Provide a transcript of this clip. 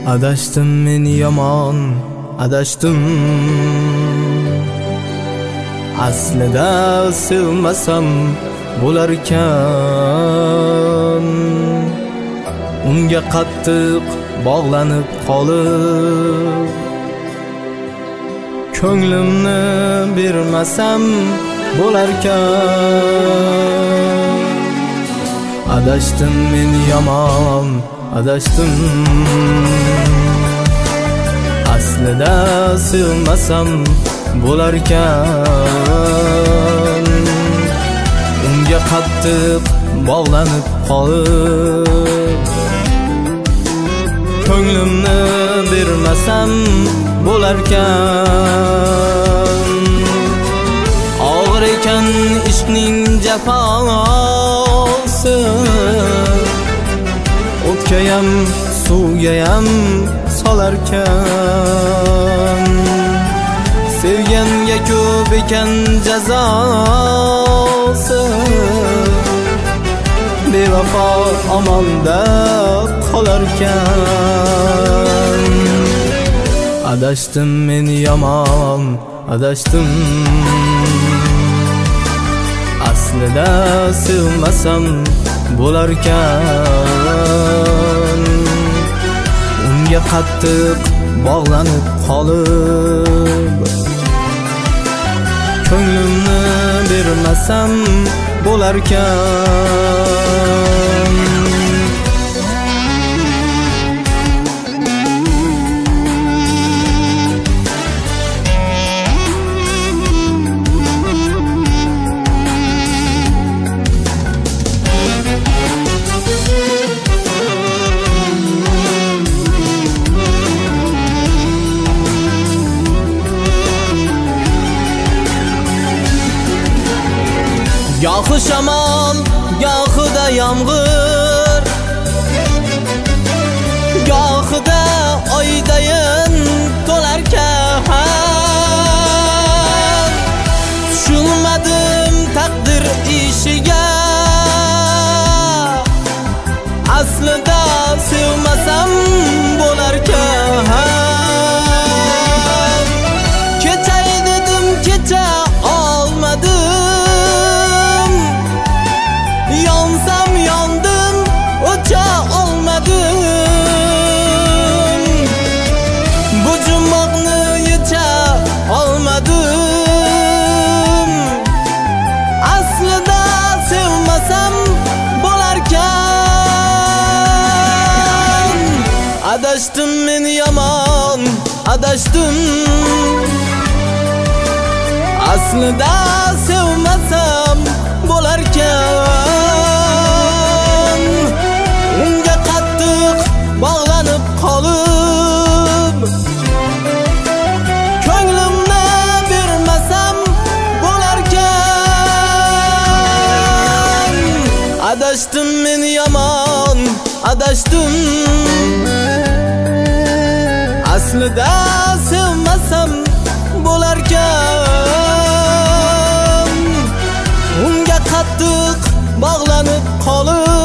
Adashdim men yomon, adashdim. Aslida sevmasam bo'larkan. Unga qattiq bog'lanib qolib, ko'nglimni bermasam bo'larkan. Adashdim men yomon, adashdim. Aslida sevmasam bo'larkan. Unga qattiq bog'lanib qolib, ko'nglimni bermasam bo'larkan. Og'ir ekan ishqning jafosi, o'tkayam suvgayam solarkan. Sevganga ko'p ekan jazosi, bevafo omonda qolarkan. Adashdim men yomon, adashdim. Aslida sevmasam bo'larkan. Unga qattiq bog'lanib qolib, ko'nglimni bermasam bo'larkan. Gohi shamol, gohida yomg'ir, gohida oydayin to'larkan. Tushunmadim taqdir ishiga, aslida sevmasam bo'larkan. Kechay dedim, kecha olmadim. Yonsam yondim, o'cha olmadim. Bu jumoqni yecha olmadim. Aslida sevmasam bo'larkan. Adashdim men yomon, adashdim. Aslida sevmasam bo'larkan. Unga qattiq bog'lanib qolib, ko'nglimni bermasam bo'larkan. Adashdim men yomon, adashdim. Aslida sevmasam bo'larkan. Unga qattiq bog'lanib qolib,